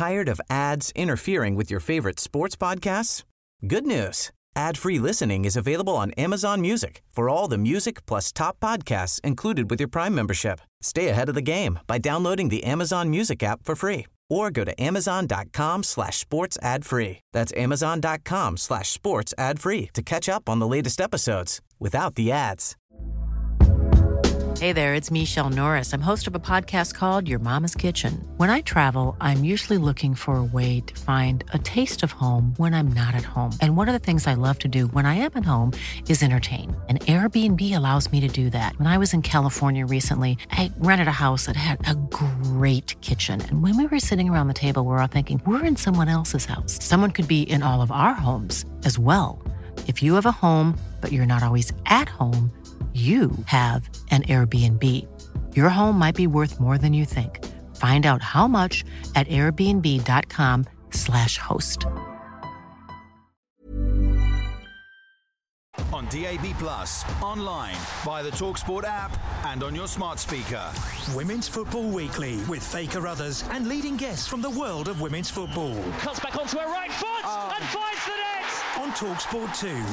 Tired of ads interfering with your favorite sports podcasts? Good news. Ad-free listening is available on Amazon Music for all the music plus top podcasts included with your Prime membership. Stay ahead of the game by downloading the Amazon Music app for free or go to amazon.com/sports ad free. That's amazon.com/sports ad free to catch up on the latest episodes without the ads. Hey there, it's Michelle Norris. I'm host of a podcast called Your Mama's Kitchen. When I travel, I'm usually looking for a way to find a taste of home when I'm not at home. And one of the things I love to do when I am at home is entertain. And Airbnb allows me to do that. When I was in California recently, I rented a house that had a great kitchen. And when we were sitting around the table, we're all thinking, we're in someone else's house. Someone could be in all of our homes as well. If you have a home, but you're not always at home, you have an Airbnb. Your home might be worth more than you think. Find out how much at airbnb.com/host. On DAB+, online, via the TalkSport app, and on your smart speaker. Women's Football Weekly with Faye Carruthers and leading guests from the world of women's football. Cuts back onto her right foot and finds the net! On TalkSport 2.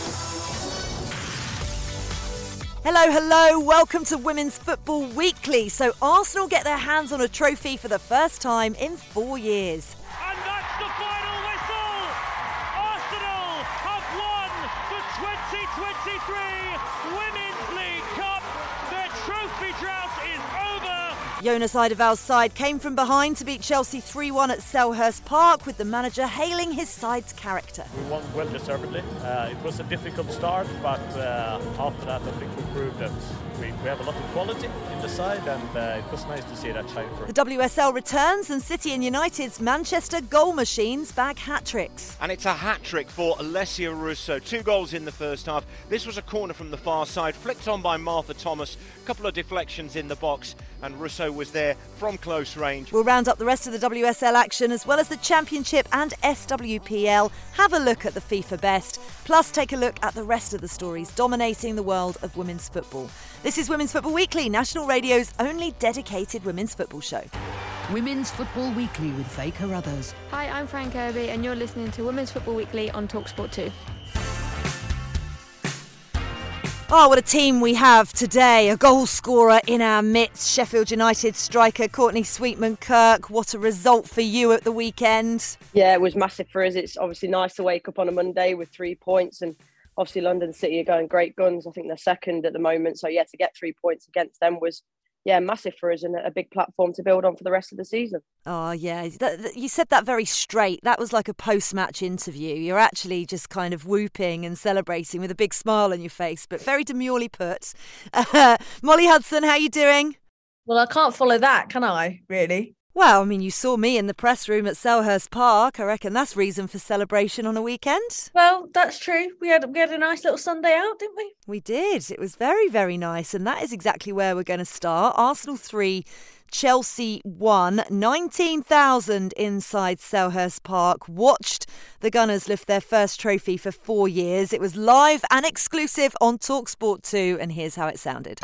Hello, welcome to Women's Football Weekly. So Arsenal get their hands on a trophy for the first time in 4 years. And that's the final whistle! Arsenal have won the 2023 Women's League Cup. Their trophy drought is over. Jonas Eidevall's side came from behind to beat Chelsea 3-1 at Selhurst Park, with the manager hailing his side's character. We won well deservedly. It was a difficult start, but after that I think we proved that we have a lot of quality in the side, and it was nice to see that shine through. The WSL returns and City and United's Manchester goal machines bag hat-tricks. And it's a hat-trick for Alessia Russo. 2 goals in the first half. This was a corner from the far side, flicked on by Martha Thomas. A couple of deflections in the box, and Russo was there from close range. We'll round up the rest of the WSL action as well as the Championship and SWPL. Have a look at the FIFA Best, plus take a look at the rest of the stories dominating the world of women's football. This is Women's Football Weekly, National Radio's only dedicated women's football show. Women's Football Weekly with Faye Carruthers. Hi, I'm Fran Kirby and you're listening to Women's Football Weekly on TalkSport 2. Oh, what a team we have today. A goal scorer in our midst. Sheffield United striker Courtney Sweetman-Kirk. What a result for you at the weekend. Yeah, it was massive for us. It's obviously nice to wake up on a Monday with 3 points, and obviously London City are going great guns. I think they're second at the moment. So, yeah, to get 3 points against them was, massive for us and a big platform to build on for the rest of the season. Oh, yeah. You said that very straight. That was like a post-match interview. You're actually just kind of whooping and celebrating with a big smile on your face, but very demurely put. Molly Hudson, how you doing? Well, I can't follow that, can I, really? Well, I mean, you saw me in the press room at Selhurst Park. I reckon that's reason for celebration on a weekend. Well, that's true. We had a nice little Sunday out, didn't we? We did. It was very, very nice. And that is exactly where we're going to start. Arsenal 3, Chelsea 1. 19,000 inside Selhurst Park watched the Gunners lift their first trophy for 4 years. It was live and exclusive on TalkSport 2. And here's how it sounded.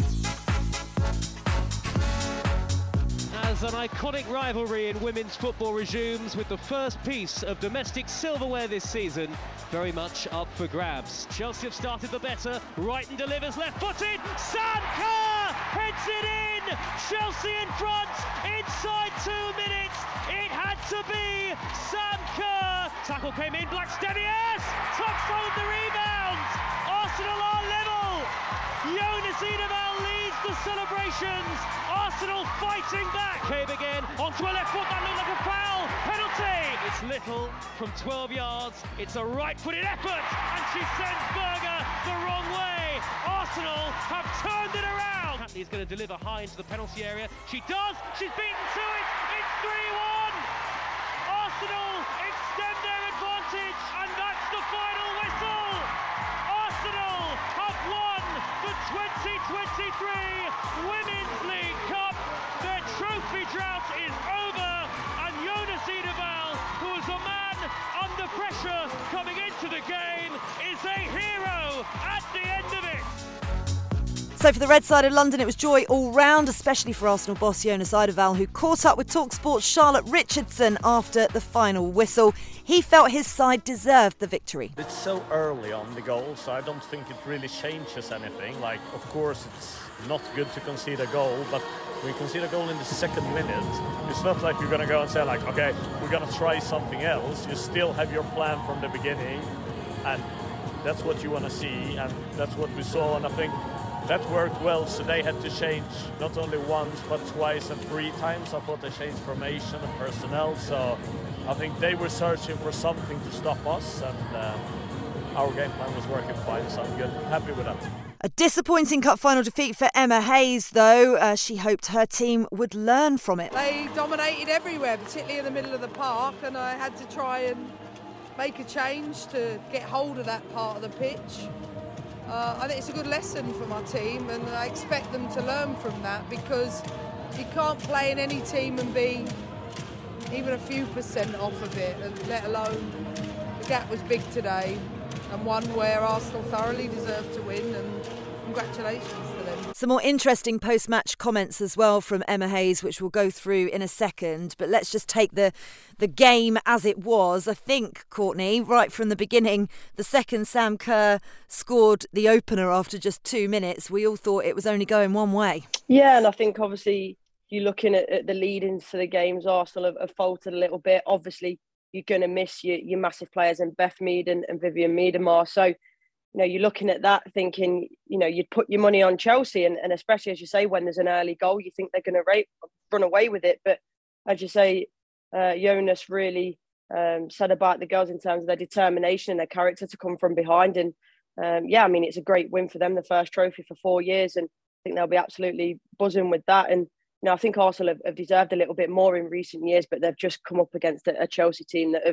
As an iconic rivalry in women's football resumes with the first piece of domestic silverware this season, very much up for grabs. Chelsea have started the better. Wrighton delivers left-footed. Sam Kerr heads it in. Chelsea in front inside 2 minutes. It had to be Sam Kerr. Tackle came in. Blackstenius top-phoned the rebound. Arsenal are level. Jonas Eidevall leads the celebrations. Arsenal fighting back. Cave again onto a left foot. That looked like a foul. Penalty. It's Little from 12 yards. It's a right-footed effort, and she sends Berger the wrong way. Arsenal have turned it around. Hatley is going to deliver high into the penalty area. She does. She's beaten to it. It's 3-1. Arsenal extend their advantage, and that's the final whistle. Arsenal have won the 2023 Women's League Cup. Their trophy drought is over, and Jonas Eidevall, who is a man under pressure coming into the game, is a hero at the end of it. So for the red side of London, it was joy all round, especially for Arsenal boss Jonas Eidevall, who caught up with TalkSport's Charlotte Richardson after the final whistle. He felt his side deserved the victory. It's so early on the goal, so I don't think it really changes anything. Like, of course, it's not good to concede a goal, but when you concede a goal in the second minute, it's not like you're going to go and say, like, okay, we're going to try something else. You still have your plan from the beginning, and that's what you want to see, and that's what we saw, and I think that worked well. So they had to change not only once but twice and 3 times. I thought they changed formation and personnel, so I think they were searching for something to stop us, and our game plan was working fine, so I'm good, happy with that. A disappointing cup final defeat for Emma Hayes, though. She hoped her team would learn from it. They dominated everywhere, particularly in the middle of the park, and I had to try and make a change to get hold of that part of the pitch. I think it's a good lesson for my team, and I expect them to learn from that, because you can't play in any team and be even a few % off of it, and let alone the gap was big today, and one where Arsenal thoroughly deserved to win, and congratulations to them. Some more interesting post-match comments as well from Emma Hayes, which we'll go through in a second. But let's just take the game as it was. I think, Courtney, right from the beginning, the second Sam Kerr scored the opener after just 2 minutes, we all thought it was only going one way. Yeah, and I think obviously you're looking at the lead-ins to the games, Arsenal have faltered a little bit. Obviously, you're going to miss your massive players in Beth Mead and Vivian Miedema. So, you're looking at that thinking, you'd put your money on Chelsea, and especially, as you say, when there's an early goal, you think they're going to run away with it. But as you say, Jonas really said about the girls in terms of their determination and their character to come from behind. And it's a great win for them, the first trophy for 4 years. And I think they'll be absolutely buzzing with that. And, I think Arsenal have deserved a little bit more in recent years, but they've just come up against a Chelsea team that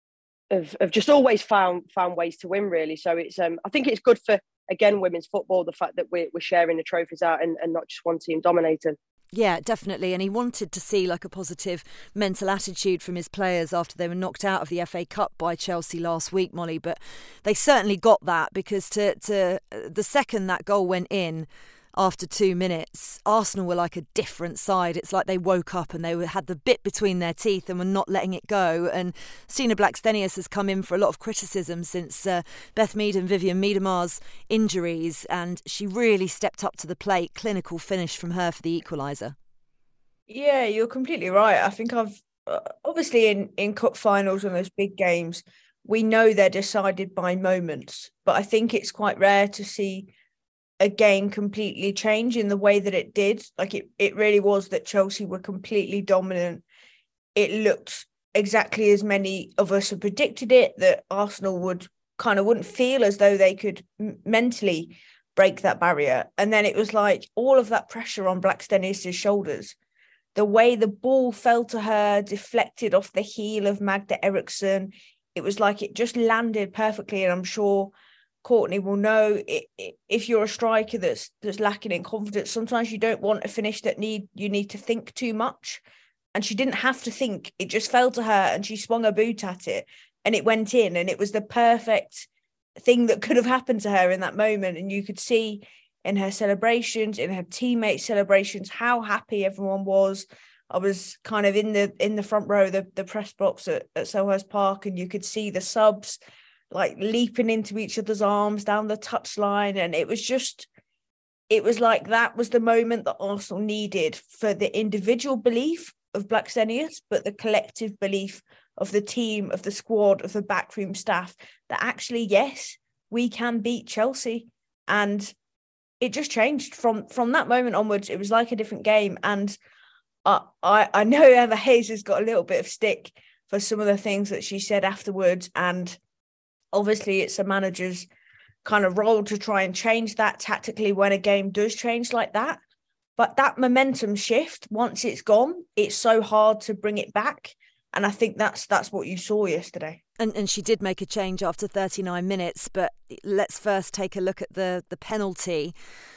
have just always found ways to win, really. So it's I think it's good for, again, women's football, the fact that we're sharing the trophies out and not just one team dominating. Yeah, definitely. And he wanted to see like a positive mental attitude from his players after they were knocked out of the FA Cup by Chelsea last week, Molly. But they certainly got that, because to the second that goal went in, after 2 minutes, Arsenal were like a different side. It's like they woke up and they had the bit between their teeth and were not letting it go. And Stina Blackstenius has come in for a lot of criticism since Beth Mead and Vivian Miedema's injuries, and she really stepped up to the plate. Clinical finish from her for the equaliser. Yeah, you're completely right. I think I've obviously in cup finals and those big games, we know they're decided by moments, but I think it's quite rare to see a game completely change in the way that it did. Like it really was that Chelsea were completely dominant. It looked exactly as many of us had predicted it, that Arsenal wouldn't feel as though they could mentally break that barrier. And then it was like all of that pressure on Blackstenius' shoulders. The way the ball fell to her, deflected off the heel of Magda Eriksson, it was like it just landed perfectly. And I'm sure Courtney will know, if you're a striker that's lacking in confidence, sometimes you don't want a finish that you need to think too much. And she didn't have to think. It just fell to her and she swung her boot at it and it went in, and it was the perfect thing that could have happened to her in that moment. And you could see in her celebrations, in her teammates' celebrations, how happy everyone was. I was kind of in the front row, the press box at Selhurst Park, and you could see the subs like leaping into each other's arms down the touchline. And it was like that was the moment that Arsenal needed for the individual belief of Blackstenius, but the collective belief of the team, of the squad, of the backroom staff, that actually, yes, we can beat Chelsea. And it just changed from that moment onwards. It was like a different game. And I know Emma Hayes has got a little bit of stick for some of the things that she said afterwards, and obviously it's a manager's kind of role to try and change that tactically when a game does change like that. But that momentum shift, once it's gone, it's so hard to bring it back. And I think that's what you saw yesterday. And she did make a change after 39 minutes, but let's first take a look at the penalty.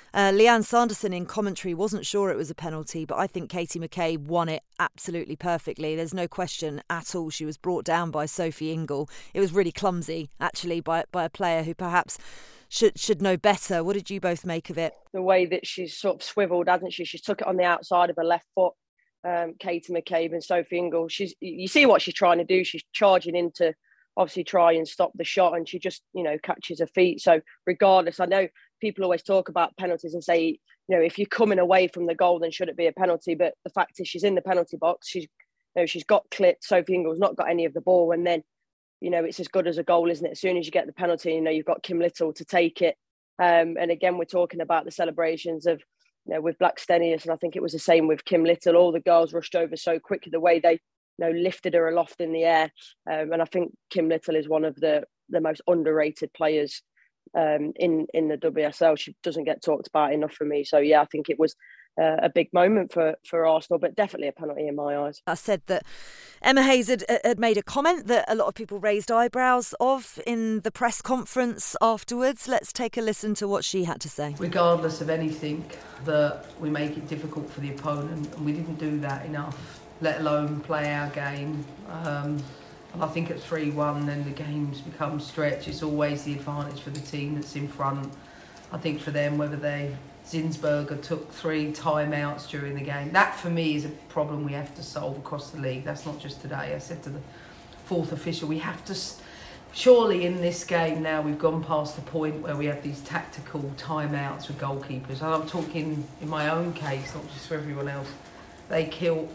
Leanne Sanderson in commentary wasn't sure it was a penalty, but I think Katie McKay won it absolutely perfectly. There's no question at all she was brought down by Sophie Ingle. It was really clumsy, actually, by a player who perhaps should know better. What did you both make of it? The way that she's sort of swiveled, hasn't she? She's took it on the outside of her left foot. Katie McCabe and Sophie Ingle. You see what she's trying to do. She's charging in to obviously try and stop the shot, and she just, catches her feet. So regardless, I know people always talk about penalties and say, if you're coming away from the goal, then should it be a penalty? But the fact is, she's in the penalty box. She's got clipped. Sophie Ingle's not got any of the ball, and then, it's as good as a goal, isn't it? As soon as you get the penalty, you've got Kim Little to take it. And again, we're talking about the celebrations of, with Black Stenius, and I think it was the same with Kim Little. All the girls rushed over so quickly, the way they lifted her aloft in the air. And I think Kim Little is one of the most underrated players in the WSL. She doesn't get talked about enough for me. So yeah, I think it was a big moment for Arsenal, but definitely a penalty in my eyes. I said that Emma Hayes had made a comment that a lot of people raised eyebrows of in the press conference afterwards. Let's take a listen to what she had to say. Regardless of anything, that we make it difficult for the opponent, and we didn't do that enough, let alone play our game. And I think at 3-1, then the games become stretched. It's always the advantage for the team that's in front. I think for them, whether Zinsberger took 3 timeouts during the game, that for me is a problem we have to solve across the league. That's not just today. I said to the 4th official, we have to, surely in this game now we've gone past the point where we have these tactical timeouts with goalkeepers. And I'm talking in my own case, not just for everyone else. They kill,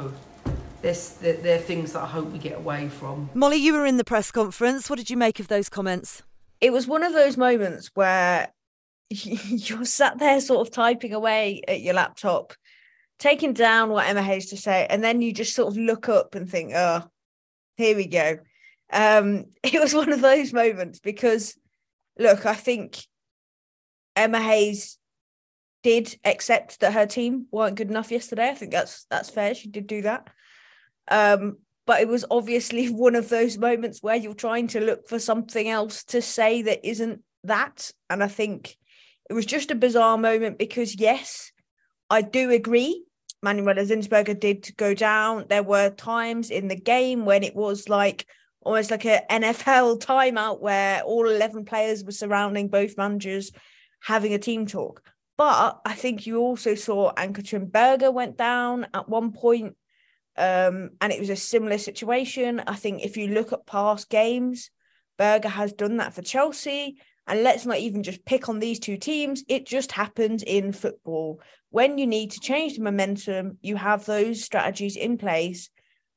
they're things that I hope we get away from. Molly, you were in the press conference. What did you make of those comments? It was one of those moments where you're sat there sort of typing away at your laptop, taking down what Emma Hayes to say, and then you just sort of look up and think, oh, here we go. It was one of those moments because, look, I think Emma Hayes did accept that her team weren't good enough yesterday. I think that's fair. She did do that. But it was obviously one of those moments where you're trying to look for something else to say that isn't that. And I think it was just a bizarre moment because, yes, I do agree. Manuela Zinsberger did go down. There were times in the game when it was almost like an NFL timeout where all 11 players were surrounding both managers having a team talk. But I think you also saw Ann-Katrin Berger went down at one point. And it was a similar situation. I think if you look at past games, Berger has done that for Chelsea. And let's not even just pick on these two teams. It just happens in football. When you need to change the momentum, you have those strategies in place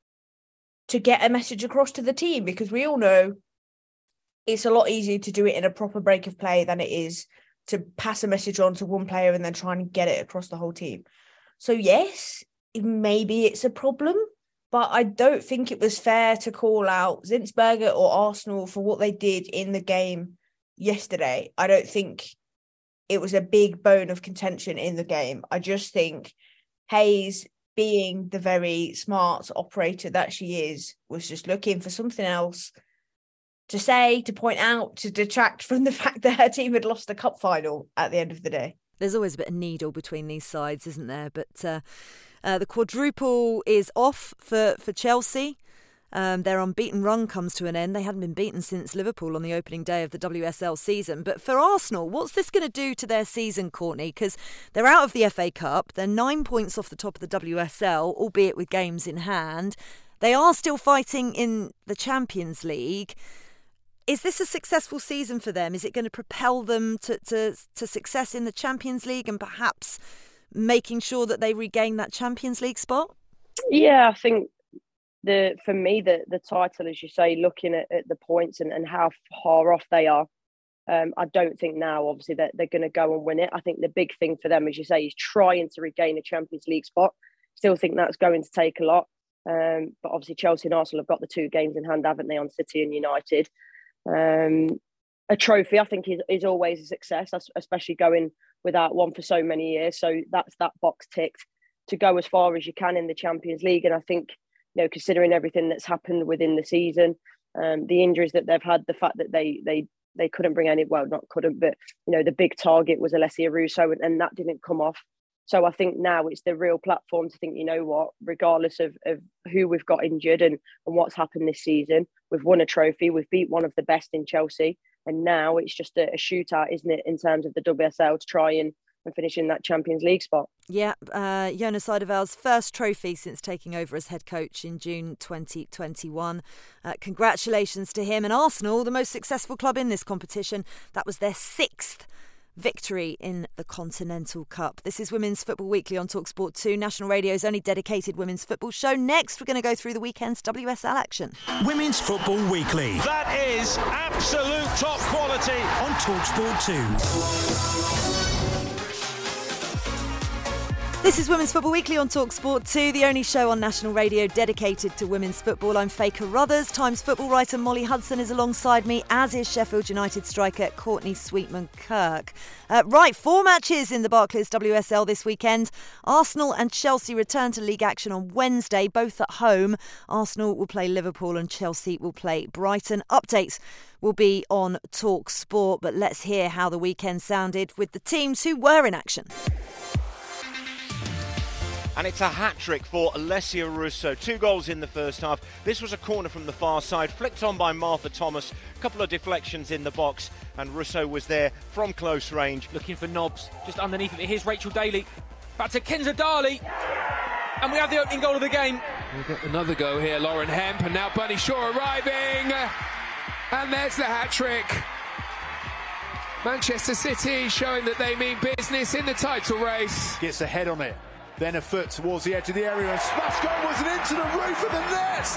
to get a message across to the team, because we all know it's a lot easier to do it in a proper break of play than it is to pass a message on to one player and then try and get it across the whole team. So yes, maybe it's a problem, but I don't think it was fair to call out Zinsberger or Arsenal for what they did in the game yesterday. I don't think it was a big bone of contention in the game. I just think Hayes, being the very smart operator that she is, was just looking for something else to say, to point out, to detract from the fact that her team had lost the cup final at the end of the day. There's always a bit of needle between these sides, isn't there? But the quadruple is off for Chelsea. Their unbeaten run comes to an end. They hadn't been beaten since Liverpool on the opening day of the WSL season. But for Arsenal, what's this going to do to their season, Courtney? Because they're out of the FA Cup. They're 9 points off the top of the WSL, albeit with games in hand. They are still fighting in the Champions League. Is this a successful season for them? Is it going to propel them to success in the Champions League and perhaps making sure that they regain that Champions League spot? Yeah, I think for me, the title, as you say, looking at the points and how far off they are, I don't think now, obviously, that they're going to go and win it. I think the big thing for them, as you say, is trying to regain a Champions League spot. Still think that's going to take a lot. But obviously, Chelsea and Arsenal have got the 2 games in hand, haven't they, on City and United. A trophy, I think, is always a success, especially going without one for so many years. So that's that box ticked to go as far as you can in the Champions League. And I think, considering everything that's happened within the season, the injuries that they've had, the fact that they they couldn't bring any, well, not couldn't, but, the big target was Alessia Russo, and that didn't come off. So I think now it's the real platform to think, you know what, regardless of who we've got injured and what's happened this season, we've won a trophy, we've beat one of the best in Chelsea. And now it's just a shootout, isn't it, in terms of the WSL to try and finish in that Champions League spot. Yeah, Jonas Eidevall's first trophy since taking over as head coach in June 2021. Congratulations to him. And Arsenal, the most successful club in this competition, that was their 6th victory in the Continental Cup. This is Women's Football Weekly on TalkSport 2, National Radio's only dedicated women's football show. Next, we're going to go through the weekend's WSL action. Women's Football Weekly. That is absolute top quality on TalkSport 2. This is Women's Football Weekly on TalkSport 2, the only show on national radio dedicated to women's football. I'm Faye Carruthers. Times football writer Molly Hudson is alongside me, as is Sheffield United striker Courtney Sweetman-Kirk. Right, 4 matches in the Barclays WSL this weekend. Arsenal and Chelsea return to league action on Wednesday, both at home. Arsenal will play Liverpool and Chelsea will play Brighton. Updates will be on TalkSport, but let's hear how the weekend sounded with the teams who were in action. And it's a hat-trick for Alessia Russo. 2 goals in the first half. This was a corner from the far side, flicked on by Martha Thomas. A couple of deflections in the box, and Russo was there from close range. Looking for Nobbs, just underneath it. Here's Rachel Daly. Back to Kenza Dali. And we have the opening goal of the game. We've got another go here, Lauren Hemp, and now Bunny Shaw arriving. And there's the hat-trick. Manchester City showing that they mean business in the title race. Gets a head on it. Then a foot towards the edge of the area, and smash goal was it into the roof of the net.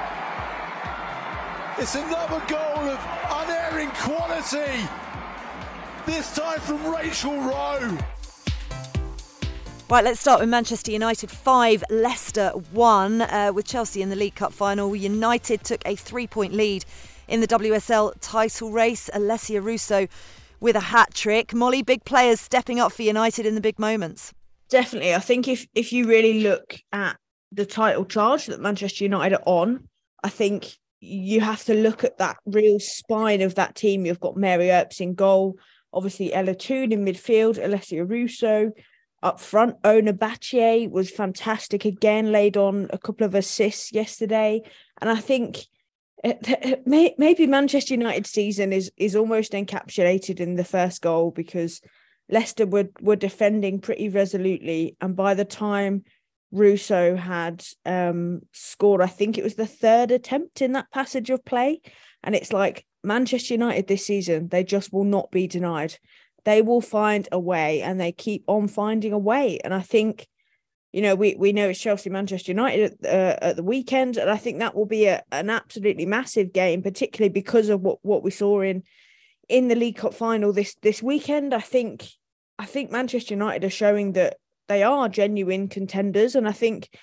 It's another goal of unerring quality. This time from Rachel Rowe. Right, let's start with Manchester United 5, Leicester 1. With Chelsea in the League Cup final, United took a 3-point lead in the WSL title race. Alessia Russo with a hat-trick. Molly, big players stepping up for United in the big moments. Definitely. I think if you really look at the title charge that Manchester United are on, I think you have to look at that real spine of that team. You've got Mary Earps in goal, obviously Ella Toone in midfield, Alessia Russo up front. Ona Battier was fantastic again, laid on a couple of assists yesterday. And I think maybe Manchester United's season is almost encapsulated in the first goal, because Leicester were defending pretty resolutely, and by the time Russo had scored, I think it was the 3rd attempt in that passage of play, and it's like Manchester United this season, they just will not be denied. They will find a way, and they keep on finding a way. And I think, we know it's Chelsea Manchester United at the weekend, and I think that will be an absolutely massive game, particularly because of what we saw in the League Cup final this weekend. I think Manchester United are showing that they are genuine contenders. And I think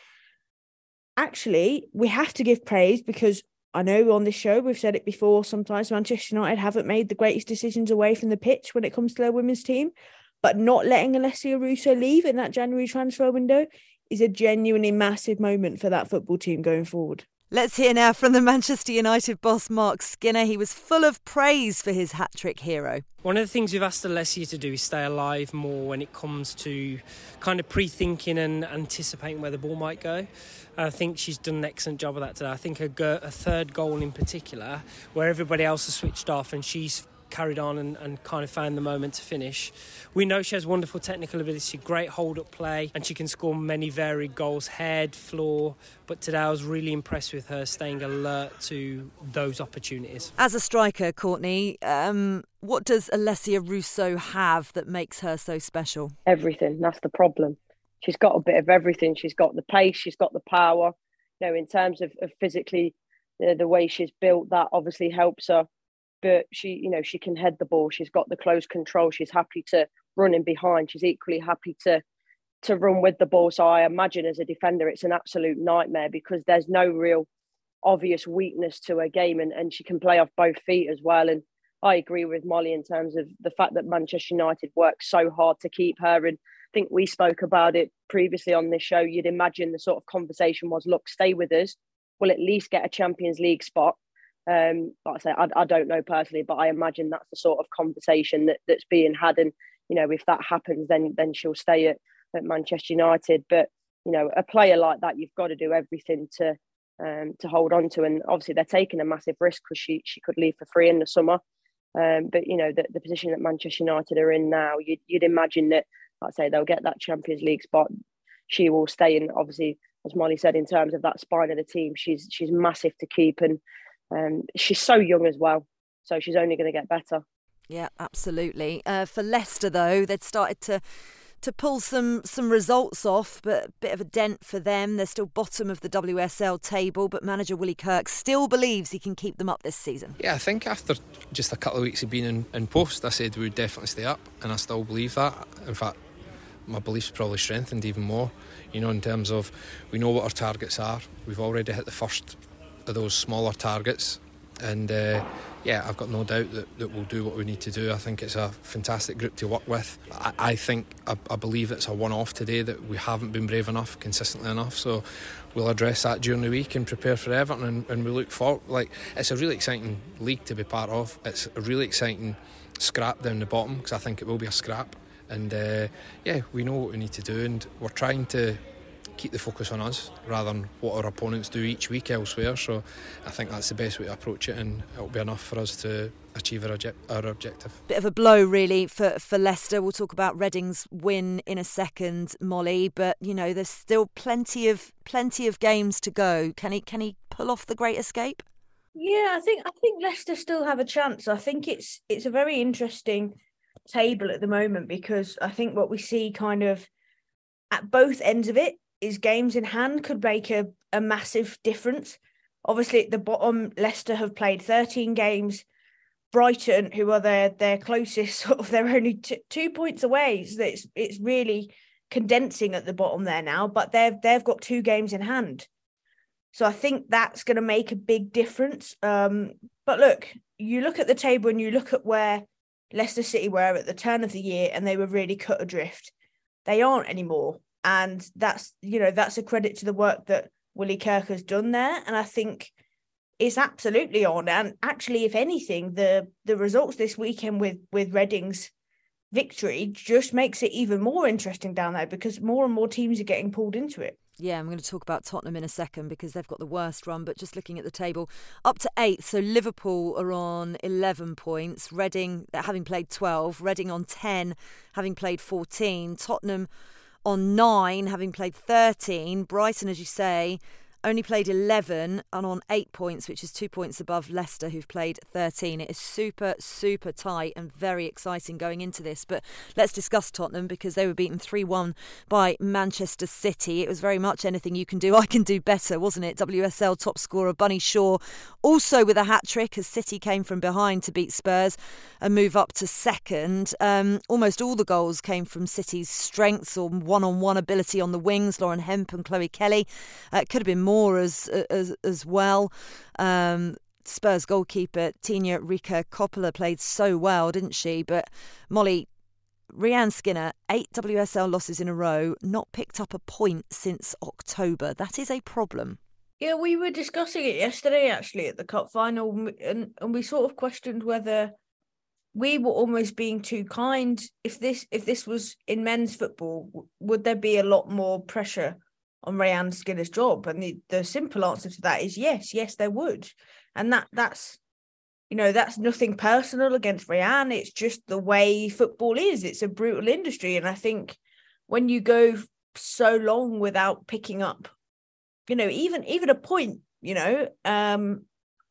actually we have to give praise, because I know on this show we've said it before, sometimes Manchester United haven't made the greatest decisions away from the pitch when it comes to their women's team, but not letting Alessia Russo leave in that January transfer window is a genuinely massive moment for that football team going forward. Let's hear now from the Manchester United boss, Mark Skinner. He was full of praise for his hat-trick hero. One of the things we've asked Alessia to do is stay alive more when it comes to kind of pre-thinking and anticipating where the ball might go. I think she's done an excellent job of that today. I think her 3rd goal in particular, where everybody else has switched off and she's carried on and kind of found the moment to finish. We know she has wonderful technical ability, great hold-up play, and she can score many varied goals, head, floor. But today I was really impressed with her staying alert to those opportunities. As a striker, Courtney, what does Alessia Russo have that makes her so special? Everything. That's the problem. She's got a bit of everything. She's got the pace, she's got the power. In terms of physically, the way she's built, that obviously helps her. But she can head the ball. She's got the close control. She's happy to run in behind. She's equally happy to run with the ball. So I imagine as a defender, it's an absolute nightmare, because there's no real obvious weakness to her game, and she can play off both feet as well. And I agree with Molly in terms of the fact that Manchester United worked so hard to keep her. And I think we spoke about it previously on this show. You'd imagine the sort of conversation was, look, stay with us. We'll at least get a Champions League spot. Like I say, I don't know personally, but I imagine that's the sort of conversation that's being had. And, you know, if that happens, then she'll stay at Manchester United. But, you know, a player like that, you've got to do everything to hold on to. And obviously they're taking a massive risk because she could leave for free in the summer. But, you know, the position that Manchester United are in now, you'd imagine that, like I say, they'll get that Champions League spot. She will stay. And obviously, as Molly said, in terms of that spine of the team, she's massive to keep. And she's so young as well, so she's only going to get better. Yeah, absolutely. For Leicester, though, they'd started to pull some results off, but a bit of a dent for them. They're still bottom of the WSL table, but manager Willie Kirk still believes he can keep them up this season. Yeah, I think after just a couple of weeks of being in post, I said we would definitely stay up, and I still believe that. In fact, my belief's probably strengthened even more, you know, in terms of we know what our targets are. We've already hit the first of those smaller targets, and I've got no doubt that we'll do what we need to do. I think it's a fantastic group to work with. I believe it's a one-off today that we haven't been brave enough, consistently enough, so we'll address that during the week and prepare for Everton, and we look forward. Like, it's a really exciting league to be part of. It's a really exciting scrap down the bottom, because I think it will be a scrap, and we know what we need to do, and we're trying to keep the focus on us rather than what our opponents do each week elsewhere. So I think that's the best way to approach it, and it'll be enough for us to achieve our objective. Bit of a blow really for Leicester. We'll talk about Reading's win in a second, Molly, but you know, there's still plenty of games to go. Can he pull off the great escape? Yeah, I think Leicester still have a chance. I think it's a very interesting table at the moment, because I think what we see kind of at both ends of it is games in hand could make a massive difference. Obviously, at the bottom, Leicester have played 13 games. Brighton, who are their closest, sort of, they're only 2 points away. So it's really condensing at the bottom there now, but they've got 2 games in hand. So I think that's going to make a big difference. But look, you look at the table and you look at where Leicester City were at the turn of the year, and they were really cut adrift. They aren't anymore. And that's a credit to the work that Willie Kirk has done there. And I think it's absolutely on. And actually, if anything, the results this weekend with Reading's victory just makes it even more interesting down there, because more and more teams are getting pulled into it. Yeah, I'm going to talk about Tottenham in a second, because they've got the worst run. But just looking at the table, up to 8th. So Liverpool are on 11 points. Reading, having played 12. Reading on 10, having played 14. Tottenham on 9, having played 13. Brighton, as you say, only played 11 and on 8 points, which is 2 points above Leicester, who've played 13. It is super, super tight and very exciting going into this. But let's discuss Tottenham, because they were beaten 3-1 by Manchester City. It was very much anything you can do, I can do better, wasn't it? WSL top scorer Bunny Shaw also with a hat-trick, as City came from behind to beat Spurs and move up to second. Almost all the goals came from City's strengths or one-on-one ability on the wings. Lauren Hemp and Chloe Kelly. It could have been more as well. Spurs goalkeeper Tina Rika Coppola played so well, didn't she? But Molly, Rianne Skinner, 8 WSL losses in a row, not picked up a point since October. That is a problem. Yeah, we were discussing it yesterday, actually, at the cup final, and we sort of questioned whether we were almost being too kind. If this was in men's football, would there be a lot more pressure on Rianne Skinner's job? And the simple answer to that is yes, there would. And that's nothing personal against Rianne. It's just the way football is. It's a brutal industry. And I think when you go so long without picking up, even a point, and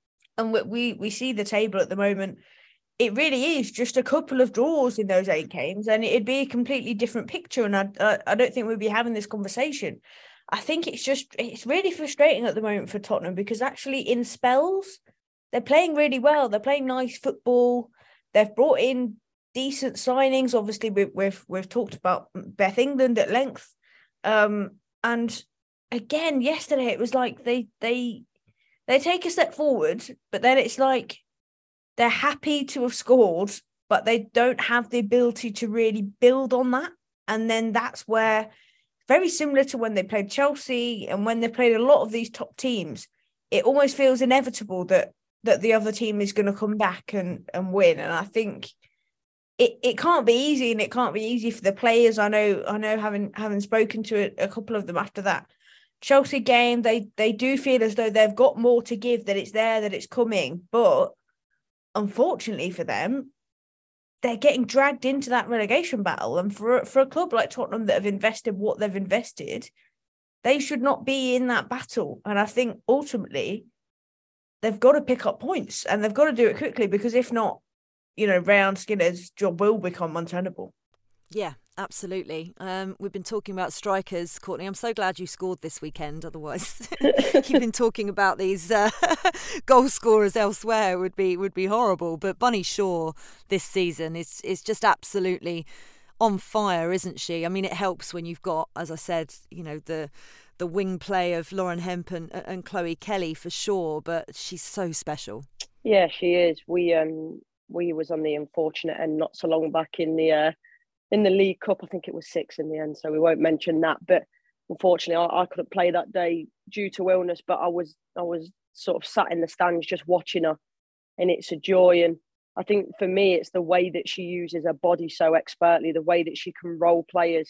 we see the table at the moment, it really is just a couple of draws in those 8 games, and it'd be a completely different picture. And I don't think we'd be having this conversation. I think it's really frustrating at the moment for Tottenham, because actually in spells, they're playing really well. They're playing nice football. They've brought in decent signings. Obviously, we've talked about Beth England at length. And again, yesterday, it was like they take a step forward, but then it's like they're happy to have scored, but they don't have the ability to really build on that. And then that's where, very similar to when they played Chelsea and when they played a lot of these top teams, it almost feels inevitable that that the other team is going to come back and win. And I think it can't be easy, and it can't be easy for the players. I know having spoken to a couple of them after that Chelsea game, they do feel as though they've got more to give, that it's there, that it's coming. But unfortunately for them, they're getting dragged into that relegation battle. And for a club like Tottenham that have invested what they've invested, they should not be in that battle. And I think ultimately they've got to pick up points, and they've got to do it quickly, because if not, Rayan Skinner's job will become untenable. Yeah, absolutely. We've been talking about strikers, Courtney. I'm so glad you scored this weekend. Otherwise, you've been talking about these goal scorers elsewhere would be horrible. But Bunny Shaw this season is just absolutely on fire, isn't she? I mean, it helps when you've got, as I said, the wing play of Lauren Hemp and Chloe Kelly for sure. But she's so special. Yeah, she is. We was on the unfortunate end not so long back in the League Cup. I think it was 6 in the end, so we won't mention that. But unfortunately, I couldn't play that day due to illness. But I was sort of sat in the stands just watching her, and it's a joy. And I think for me, it's the way that she uses her body so expertly, the way that she can roll players.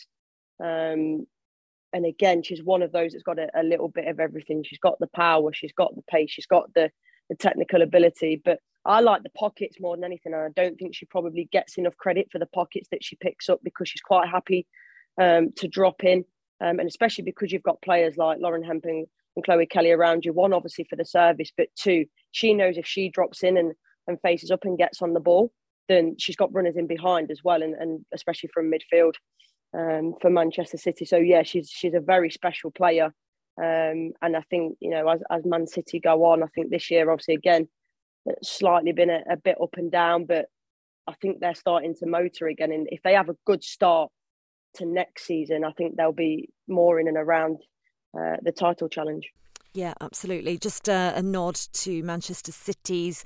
And again, she's one of those that's got a little bit of everything. She's got the power, she's got the pace, she's got the technical ability. But I like the pockets more than anything, and I don't think she probably gets enough credit for the pockets that she picks up, because she's quite happy to drop in, and especially because you've got players like Lauren Hemp and Chloe Kelly around you. One, obviously for the service, but two, she knows if she drops in and faces up and gets on the ball, then she's got runners in behind as well, and especially from midfield for Manchester City. So yeah, she's a very special player, and I think as Man City go on, I think this year obviously again it's slightly been a bit up and down, but I think they're starting to motor again. And if they have a good start to next season, I think they'll be more in and around the title challenge. Yeah, absolutely. Just a nod to Manchester City's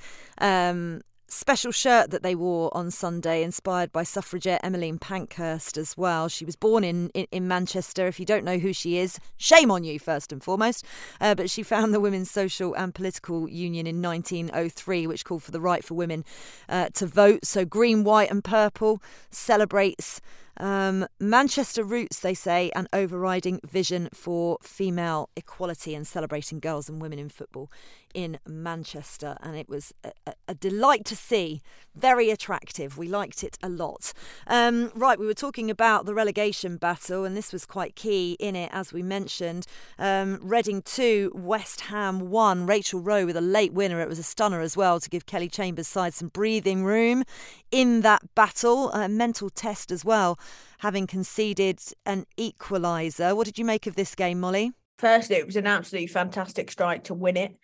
special shirt that they wore on Sunday, inspired by suffragette Emmeline Pankhurst as well. She was born in Manchester. If you don't know who she is, shame on you, first and foremost. But she founded the Women's Social and Political Union in 1903, which called for the right for women to vote. So green, white and purple celebrates Manchester roots, they say, an overriding vision for female equality and celebrating girls and women in football in Manchester. And it was a delight to see. Very attractive. We liked it a lot. Right, we were talking about the relegation battle, and this was quite key in it, as we mentioned. Reading 2, West Ham 1. Rachel Rowe with a late winner. It was a stunner as well to give Kelly Chambers' side some breathing room in that battle. A mental test as well, having conceded an equaliser. What did you make of this game, Molly? Firstly, it was an absolutely fantastic strike to win it.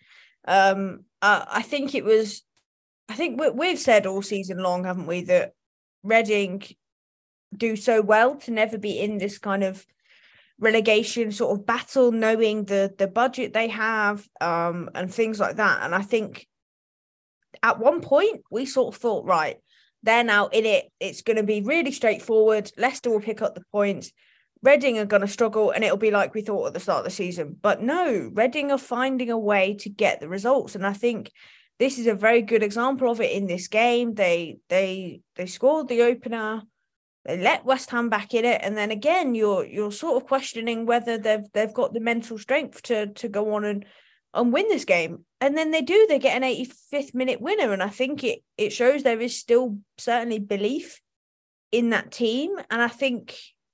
I think it was. I think we've said all season long, haven't we, that Reading do so well to never be in this kind of relegation sort of battle, knowing the budget they have and things like that. And I think at one point we sort of thought, right, they're now in it. It's going to be really straightforward. Leicester will pick up the points. Reading are going to struggle, and it'll be like we thought at the start of the season. But no, Reading are finding a way to get the results. And I think this is a very good example of it in this game. They scored the opener. They let West Ham back in it. And then again, you're sort of questioning whether they've got the mental strength to go on and win this game. And then they do. They get an 85th minute winner. And I think it shows there is still certainly belief in that team. And I think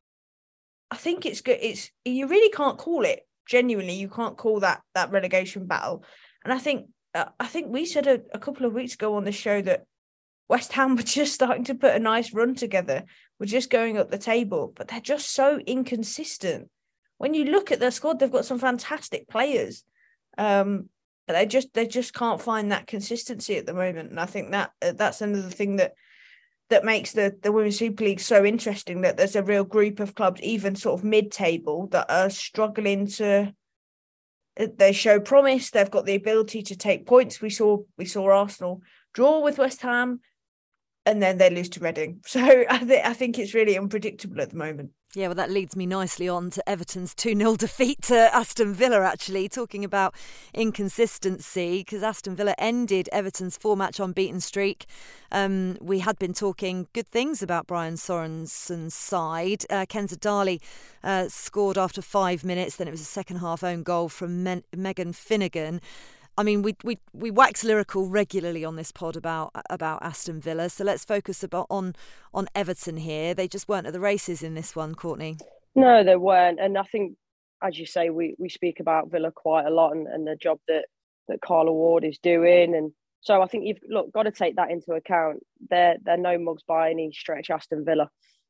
it's good. You really can't call it. Genuinely, you can't call that relegation battle. And I think we said a couple of weeks ago on the show that West Ham were just starting to put a nice run together. We're just going up the table, but they're just so inconsistent. When you look at their squad, they've got some fantastic players, but they just can't find that consistency at the moment. And I think that's another thing that makes the Women's Super League so interesting, that there's a real group of clubs, even sort of mid-table, that are struggling to. They show promise. They've got the ability to take points. We saw Arsenal draw with West Ham. and then they lose to Reading. So I think it's really unpredictable at the moment. Yeah, well, that leads me nicely on to Everton's 2-0 defeat to Aston Villa, actually, talking about inconsistency, because Aston Villa ended Everton's 4-match unbeaten streak. We had been talking good things about Brian Sorenson's side. Kenza Darley scored after 5 minutes, then it was a second-half own goal from Megan Finnegan. I mean, we wax lyrical regularly on this pod about Aston Villa, so let's focus on Everton here. They just weren't at the races in this one, Courtney. No, they weren't, and I think, as you say, we speak about Villa quite a lot and the job that Carla Ward is doing, and so I think you've got to take that into account. They're no mugs by any stretch, Aston Villa,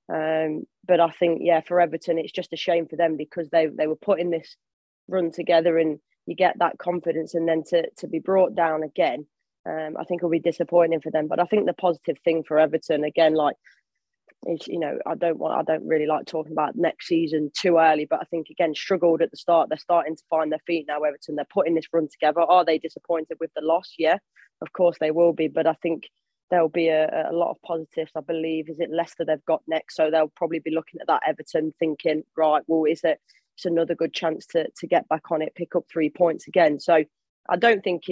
but I think for Everton it's just a shame for them because they were putting this run together and you get that confidence, and then to be brought down again, I think it'll be disappointing for them. But I think the positive thing for Everton, again, is, I don't really like talking about next season too early, but I think, again, struggled at the start. They're starting to find their feet now, Everton. They're putting this run together. Are they disappointed with the loss? Yeah, of course they will be. But I think there'll be a lot of positives, I believe. Is it Leicester they've got next? So they'll probably be looking at that Everton thinking, right, well, it's another good chance to get back on it, pick up 3 points again. So I don't think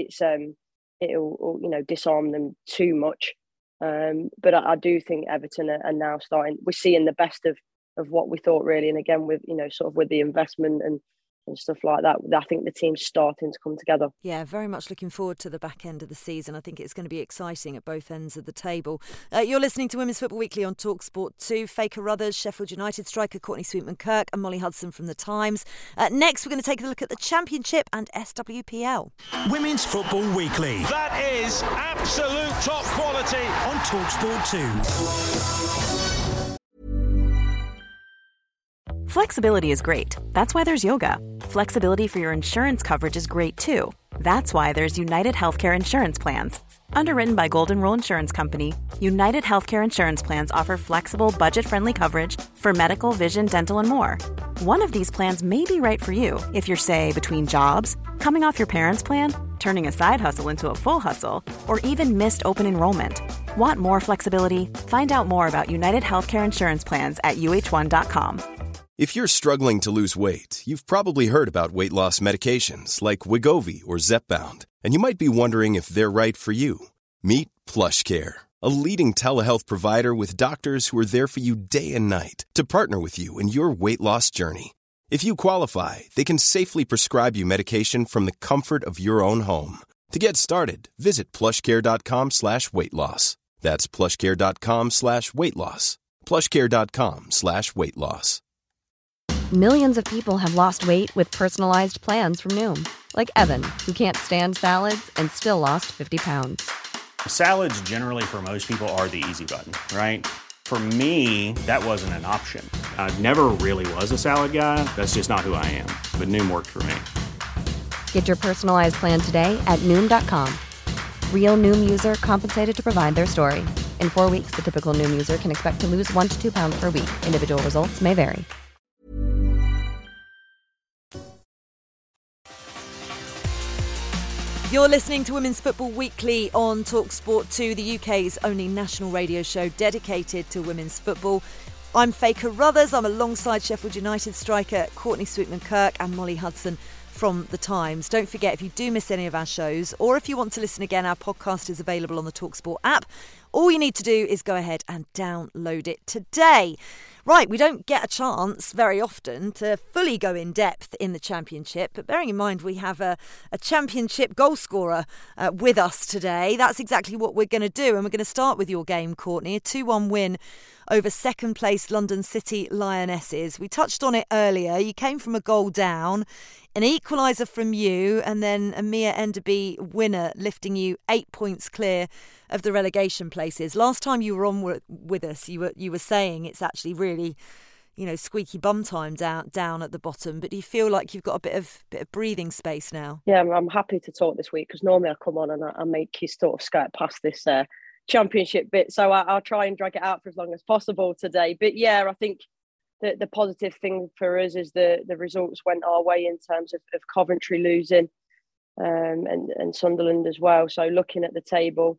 it'll disarm them too much. But I do think Everton are now starting. We're seeing the best of what we thought, really. And again, with sort of with the investment and stuff like that, I think the team's starting to come together. Yeah, very much looking forward to the back end of the season. I think it's going to be exciting at both ends of the table. You're listening to Women's Football Weekly on TalkSport 2. Faye Carruthers, Sheffield United striker Courtney Sweetman-Kirk and Molly Hudson from The Times. Next, we're going to take a look at the Championship and SWPL. Women's Football Weekly. That is absolute top quality on TalkSport 2. Flexibility is great. That's why there's yoga. Flexibility for your insurance coverage is great too. That's why there's United Healthcare Insurance Plans. Underwritten by Golden Rule Insurance Company, United Healthcare Insurance Plans offer flexible, budget-friendly coverage for medical, vision, dental, and more. One of these plans may be right for you if you're, say, between jobs, coming off your parents' plan, turning a side hustle into a full hustle, or even missed open enrollment. Want more flexibility? Find out more about United Healthcare Insurance Plans at uh1.com. If you're struggling to lose weight, you've probably heard about weight loss medications like Wegovy or Zepbound, and you might be wondering if they're right for you. Meet PlushCare, a leading telehealth provider with doctors who are there for you day and night to partner with you in your weight loss journey. If you qualify, they can safely prescribe you medication from the comfort of your own home. To get started, visit plushcare.com/weightloss. That's plushcare.com/weightloss. plushcare.com/weightloss. Millions of people have lost weight with personalized plans from Noom. Like Evan, who can't stand salads and still lost 50 pounds. Salads generally for most people are the easy button, right? For me, that wasn't an option. I never really was a salad guy. That's just not who I am. But Noom worked for me. Get your personalized plan today at Noom.com. Real Noom user compensated to provide their story. In 4 weeks, the typical Noom user can expect to lose 1 to 2 pounds per week. Individual results may vary. You're listening to Women's Football Weekly on TalkSport 2, the UK's only national radio show dedicated to women's football. I'm Faye Carruthers. I'm alongside Sheffield United striker Courtney Sweetman-Kirk and Molly Hudson from The Times. Don't forget, if you do miss any of our shows or if you want to listen again, our podcast is available on the TalkSport app. All you need to do is go ahead and download it today. Right, we don't get a chance very often to fully go in depth in the Championship, but bearing in mind we have a Championship goal scorer with us today, that's exactly what we're going to do. And we're going to start with your game, Courtney, a 2-1 win over second place London City Lionesses. We touched on it earlier. You came from a goal down, an equaliser from you, and then a Mia Enderby winner lifting you 8 points clear of the relegation places. Last time you were on with us, you were saying it's actually really, squeaky bum time down at the bottom. But do you feel like you've got a bit of breathing space now? Yeah, I'm happy to talk this week because normally I come on and I make you sort of skirt past this Championship bit. So I'll try and drag it out for as long as possible today. But yeah, I think the positive thing for us is the results went our way in terms of Coventry losing and Sunderland as well. So looking at the table,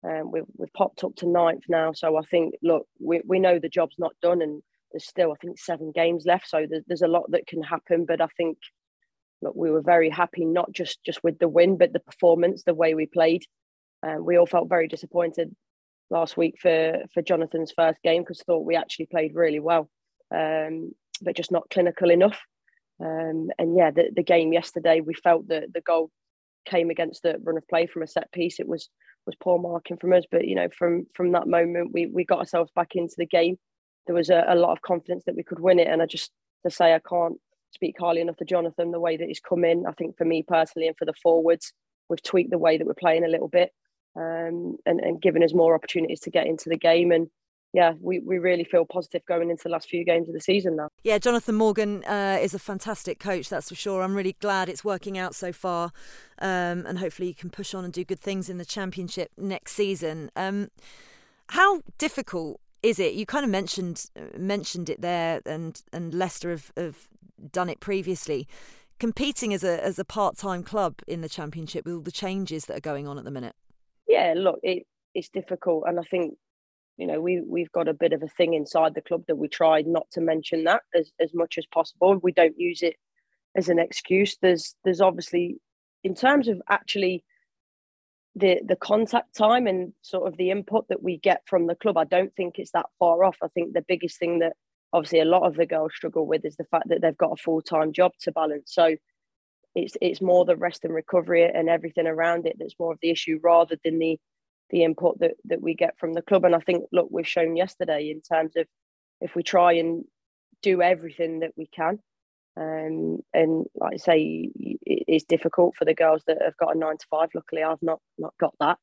We've popped up to 9th now. So I think, look, we know the job's not done, and there's still, I think, 7 games left. So there's a lot that can happen. But I think, look, we were very happy, not just with the win, but the performance, the way we played. We all felt very disappointed last week for Jonathan's first game, because thought we actually played really well, but just not clinical enough. And yeah, the game yesterday, we felt that the goal came against the run of play from a set piece. It was poor marking from us, but from that moment we got ourselves back into the game. There was a lot of confidence that we could win it, and I can't speak highly enough of Jonathan, the way that he's come in. I think for me personally and for the forwards, we've tweaked the way that we're playing a little bit, and given us more opportunities to get into the game. And yeah, we really feel positive going into the last few games of the season now. Yeah, Jonathan Morgan is a fantastic coach, that's for sure. I'm really glad it's working out so far, and hopefully you can push on and do good things in the Championship next season. How difficult is it? You kind of mentioned it there, and Leicester have done it previously. Competing as a part-time club in the Championship with all the changes that are going on at the minute. Yeah, look, it's difficult, and I think we've got a bit of a thing inside the club that we try not to mention that as much as possible. We don't use it as an excuse. There's obviously, in terms of actually the contact time and sort of the input that we get from the club, I don't think it's that far off. I think the biggest thing that obviously a lot of the girls struggle with is the fact that they've got a full-time job to balance. So it's more the rest and recovery and everything around it that's more of the issue, rather than the input that we get from the club. And I think, look, we've shown yesterday in terms of if we try and do everything that we can, and like I say, it's difficult for the girls that have got a 9 to 5. Luckily, I've not got that.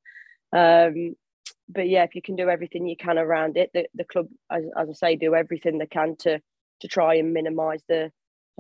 But yeah, if you can do everything you can around it, the club, as I say, do everything they can to try and minimise the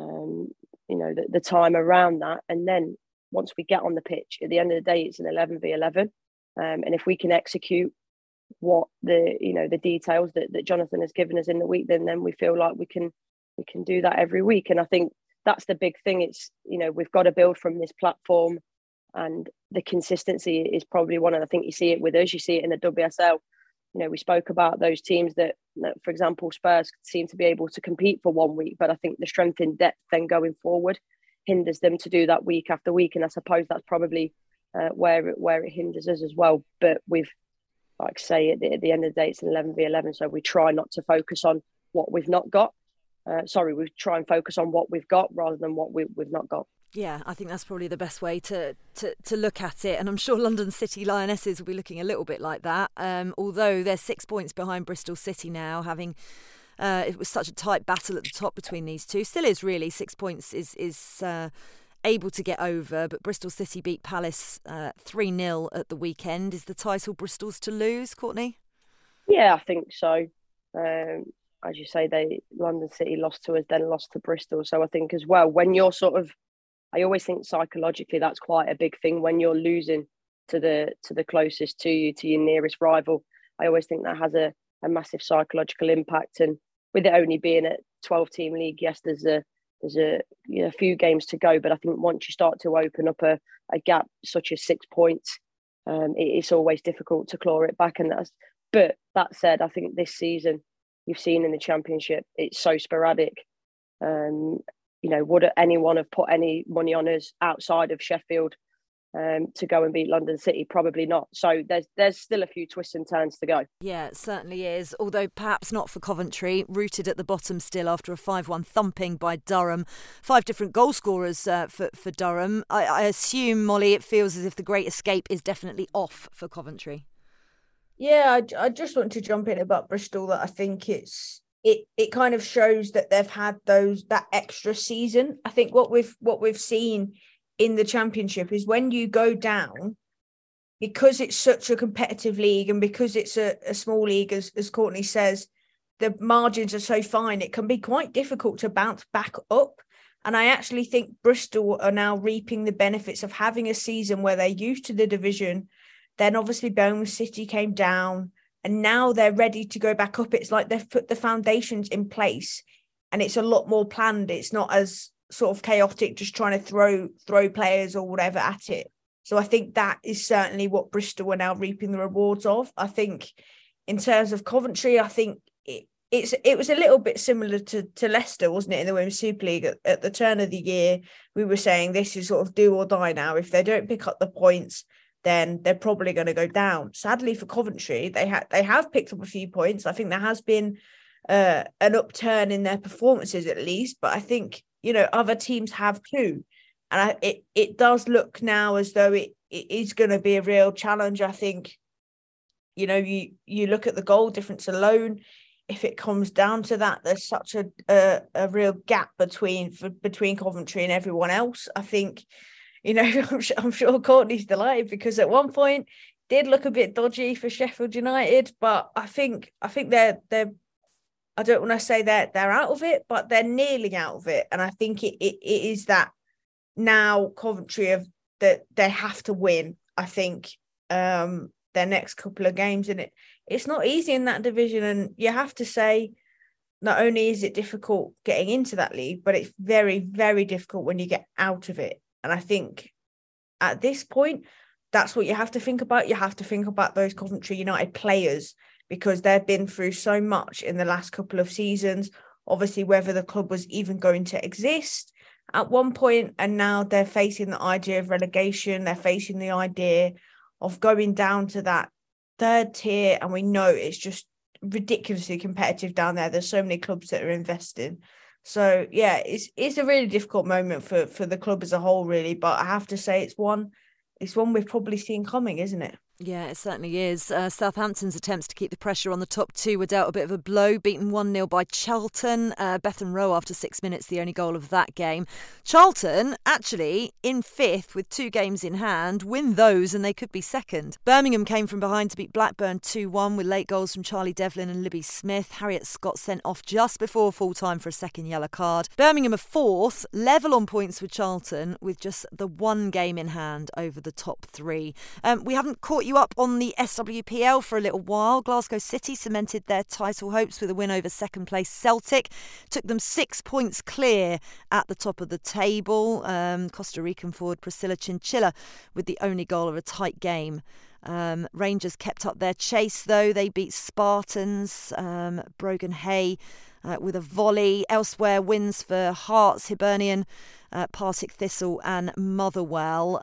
time around that. And then once we get on the pitch, at the end of the day, it's an 11v11. And if we can execute what the details that Jonathan has given us in the week, then we feel like we can do that every week. And I think that's the big thing. It's we've got to build from this platform, and the consistency is probably one of the things. You see it with us, you see it in the WSL. We spoke about those teams that, for example, Spurs seem to be able to compete for 1 week, but I think the strength in depth then going forward hinders them to do that week after week. And I suppose that's probably where it hinders us as well. But we've, like I say, at the end of the day, it's an 11v11, so we try not to focus on what we've not got. We try and focus on what we've got rather than what we've not got. Yeah, I think that's probably the best way to look at it. And I'm sure London City Lionesses will be looking a little bit like that. Although they're 6 points behind Bristol City now, having it was such a tight battle at the top between these two. Still is really 6 points is able to get over, but Bristol City beat Palace 3-0 at the weekend. Is the title Bristol's to lose, Courtney? Yeah, I think so. As you say, London City lost to us, then lost to Bristol. So I think as well, when you're I always think psychologically that's quite a big thing when you're losing to the closest to you, to your nearest rival. I always think that has a massive psychological impact. And with it only being a 12-team league, yes, there's a few games to go, but I think once you start to open up a gap such as 6 points, it's always difficult to claw it back. But that said, I think this season you've seen in the Championship, it's so sporadic. Would anyone have put any money on us outside of Sheffield to go and beat London City? Probably not. So there's still a few twists and turns to go. Yeah, it certainly is. Although perhaps not for Coventry, rooted at the bottom still after a 5-1 thumping by Durham. 5 different goal scorers for Durham. I assume, Molly, it feels as if the Great Escape is definitely off for Coventry. Yeah, I just want to jump in about Bristol, that I think it kind of shows that they've had that extra season. I think what we've seen in the Championship is when you go down, because it's such a competitive league and because it's a small league, as Courtney says, the margins are so fine, it can be quite difficult to bounce back up. And I actually think Bristol are now reaping the benefits of having a season where they're used to the division. Then obviously Birmingham City came down, and now they're ready to go back up. It's like they've put the foundations in place, and it's a lot more planned. It's not as sort of chaotic, just trying to throw players or whatever at it. So I think that is certainly what Bristol are now reaping the rewards of. I think in terms of Coventry, I think it was a little bit similar to Leicester, wasn't it, in the Women's Super League at the turn of the year. We were saying this is sort of do or die now. If they don't pick up the points, then they're probably going to go down. Sadly for Coventry, they have picked up a few points. I think there has been an upturn in their performances at least, but I think, you know, other teams have too. And it does look now as though it is going to be a real challenge. I think, you know, you look at the goal difference alone. If it comes down to that, there's such a real gap between Coventry and everyone else. I think, you know, I'm sure Courtney's delighted because at one point did look a bit dodgy for Sheffield United, but I think they're I don't want to say they're out of it, but they're nearly out of it. And I think it is that now Coventry that they have to win. I think their next couple of games, and it's not easy in that division. And you have to say, not only is it difficult getting into that league, but it's very, very difficult when you get out of it. And I think at this point, that's what you have to think about. You have to think about those Coventry United players because they've been through so much in the last couple of seasons. Obviously, whether the club was even going to exist at one point, and now they're facing the idea of relegation. They're facing the idea of going down to that third tier, and we know it's just ridiculously competitive down there. There's so many clubs that are investing. So yeah, it's a really difficult moment for the club as a whole, really. But I have to say, it's one we've probably seen coming, isn't it? Yeah, it certainly is. Southampton's attempts to keep the pressure on the top two were dealt a bit of a blow, beaten 1-0 by Charlton. Bethan Rowe after 6 minutes, the only goal of that game. Charlton, actually, in fifth with 2 games in hand, win those and they could be second. Birmingham came from behind to beat Blackburn 2-1 with late goals from Charlie Devlin and Libby Smith. Harriet Scott sent off just before full-time for a second yellow card. Birmingham are fourth, level on points with Charlton, with just the 1 game in hand over the top 3. We haven't caught you up on the SWPL for a little while. Glasgow City cemented their title hopes with a win over second place Celtic. Took them 6 points clear at the top of the table. Costa Rican forward Priscilla Chinchilla with the only goal of a tight game. Rangers kept up their chase though. They beat Spartans. Brogan Hay with a volley. Elsewhere, wins for Hearts, Hibernian, Partick Thistle and Motherwell.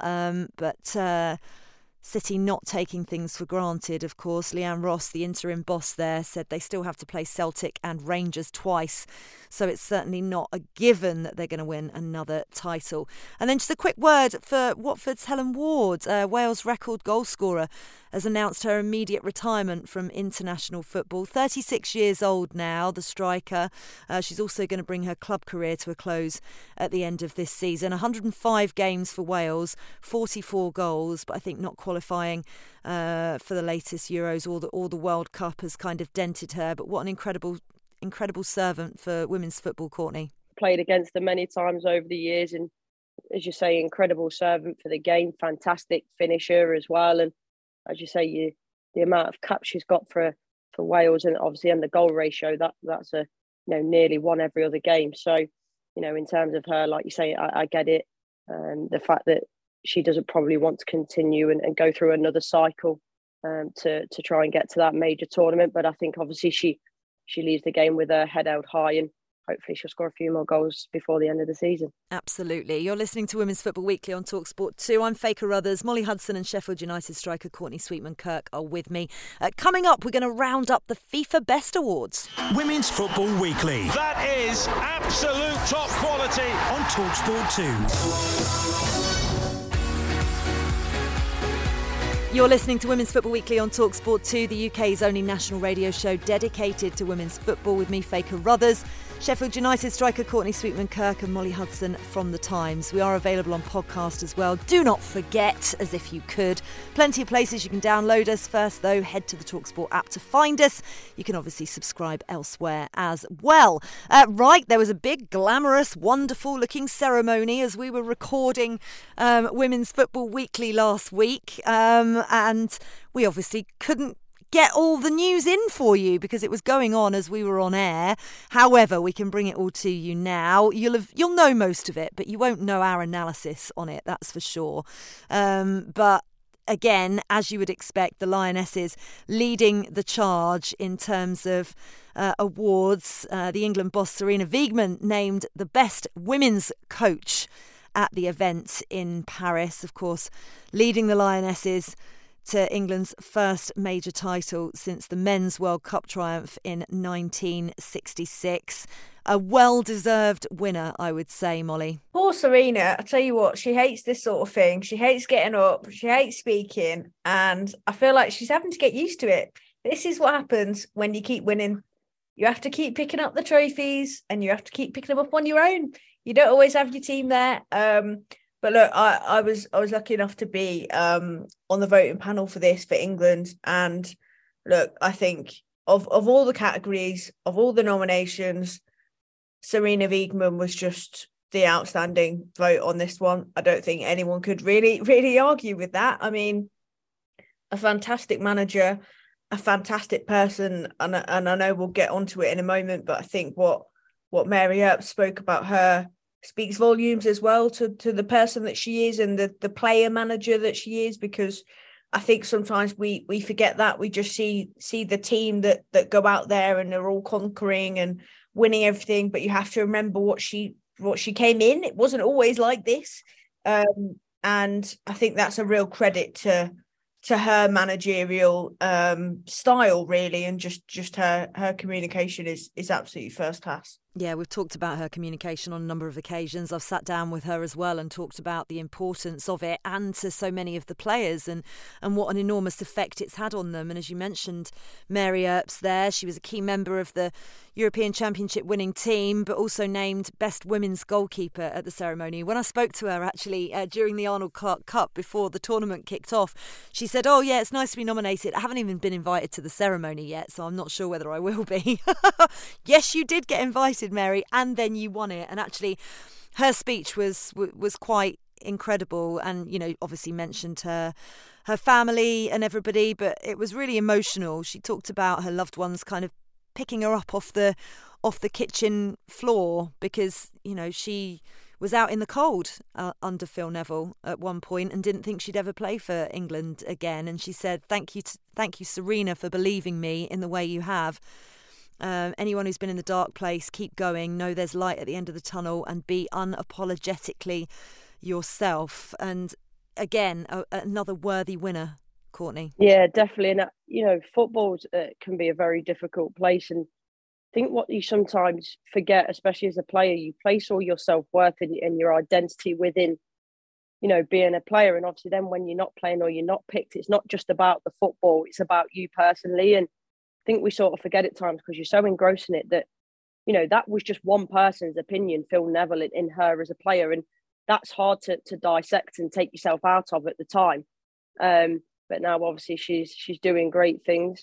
But City not taking things for granted, of course. Leanne Ross, the interim boss there, said they still have to play Celtic and Rangers twice. So it's certainly not a given that they're going to win another title. And then just a quick word for Watford's Helen Ward, Wales record goal scorer, has announced her immediate retirement from international football. 36 years old now, the striker. She's also going to bring her club career to a close at the end of this season. 105 games for Wales, 44 goals, but I think not qualifying for the latest Euros or the World Cup has kind of dented her. But what an incredible servant for women's football, Courtney. Played against her many times over the years, and as you say, incredible servant for the game, fantastic finisher as well. And as you say, the amount of caps she's got for Wales, and obviously and the goal ratio, that's a nearly one every other game. So in terms of her, like you say, I get it. The fact that she doesn't probably want to continue and go through another cycle to try and get to that major tournament. But I think obviously she leaves the game with her head held high, and hopefully she'll score a few more goals before the end of the season. Absolutely. You're listening to Women's Football Weekly on TalkSport 2. I'm Faye Carruthers. Molly Hudson and Sheffield United striker Courtney Sweetman-Kirk are with me. Coming up, we're going to round up the FIFA Best Awards. Women's Football Weekly. That is absolute top quality on TalkSport 2. You're listening to Women's Football Weekly on TalkSport 2, the UK's only national radio show dedicated to women's football, with me, Faye Carruthers, Sheffield United striker Courtney Sweetman-Kirk and Molly Hudson from The Times. We are available on podcast as well. Do not forget, as if you could, plenty of places you can download us. First, though, head to the TalkSport app to find us. You can obviously subscribe elsewhere as well. Right, there was a big, glamorous, wonderful-looking ceremony as we were recording Women's Football Weekly last week. And we obviously couldn't get all the news in for you because it was going on as we were on air. However, we can bring it all to you now. You'll know most of it, but you won't know our analysis on it, that's for sure. But again, as you would expect, the Lionesses leading the charge in terms of awards. The England boss Sarina Wiegman named the best women's coach at the event in Paris, of course, leading the Lionesses to England's first major title since the Men's World Cup triumph in 1966. A well-deserved winner, I would say, Molly. Poor Sarina, I tell you what, she hates this sort of thing. She hates getting up, she hates speaking, and I feel like she's having to get used to it. This is what happens when you keep winning. You have to keep picking up the trophies and you have to keep picking them up on your own. You don't always have your team there. But look, I was lucky enough to be on the voting panel for this for England. And look, I think of all the categories, of all the nominations, Sarina Wiegman was just the outstanding vote on this one. I don't think anyone could really argue with that. I mean, a fantastic manager, a fantastic person, and I know we'll get onto it in a moment, but I think what Mary Earps spoke about her speaks volumes as well to the person that she is and the player manager that she is, because I think sometimes we forget that. We just see the team that go out there and they're all conquering and winning everything, but you have to remember what she came in. It wasn't always like this. And I think that's a real credit to her managerial style, really, and just her communication is absolutely first class. Yeah, we've talked about her communication on a number of occasions. I've sat down with her as well and talked about the importance of it and to so many of the players and what an enormous effect it's had on them. And as you mentioned, Mary Earps there, she was a key member of the European Championship winning team, but also named Best Women's Goalkeeper at the ceremony. When I spoke to her, actually, during the Arnold Clark Cup before the tournament kicked off, she said, "Oh, yeah, it's nice to be nominated. I haven't even been invited to the ceremony yet, so I'm not sure whether I will be." Yes, you did get invited, Mary, and then you won it. And actually, her speech was quite incredible, and obviously mentioned her family and everybody, but it was really emotional. She talked about her loved ones kind of picking her up off the kitchen floor because she was out in the cold under Phil Neville at one point and didn't think she'd ever play for England again. And she said, "Thank you, Sarina, for believing me in the way you have. Anyone who's been in the dark place, keep going, know there's light at the end of the tunnel, and be unapologetically yourself." And again, another worthy winner, Courtney. Yeah, definitely. And football can be a very difficult place, and I think what you sometimes forget, especially as a player, you place all your self-worth and your identity within being a player. And obviously then when you're not playing or you're not picked, it's not just about the football, it's about you personally. And I think we sort of forget at times because you're so engrossed in it that, that was just one person's opinion, Phil Neville, in her as a player. And that's hard to dissect and take yourself out of at the time. But now obviously she's doing great things.